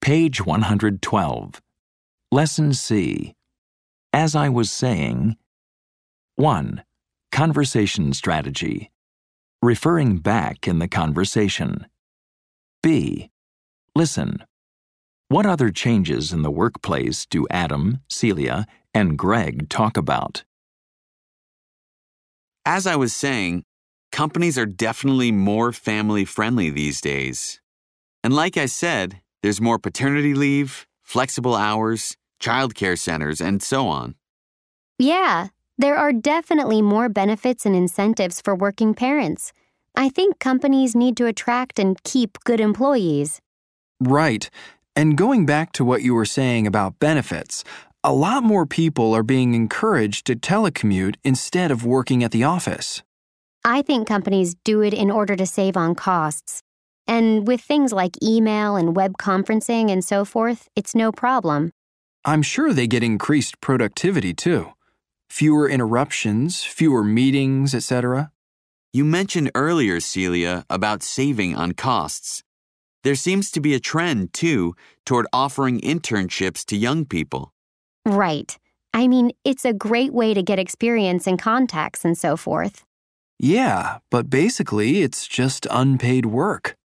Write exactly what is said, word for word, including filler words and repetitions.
Page one hundred twelve. Lesson C. As I was saying, one. Conversation strategy. Referring back in the conversation. B. Listen. What other changes in the workplace do Adam, Celia, and Greg talk about? As I was saying, companies are definitely more family-friendly these days. And like I said, there's more paternity leave, flexible hours, childcare centers, and so on. Yeah, there are definitely more benefits and incentives for working parents. I think companies need to attract and keep good employees. Right. And going back to what you were saying about benefits, a lot more people are being encouraged to telecommute instead of working at the office. I think companies do it in order to save on costs. And with things like email and web conferencing and so forth, it's no problem. I'm sure they get increased productivity too. Fewer interruptions, fewer meetings, et cetera. You mentioned earlier, Celia, about saving on costs. There seems to be a trend, too, toward offering internships to young people. Right. I mean, it's a great way to get experience and contacts and so forth. Yeah, but basically it's just unpaid work.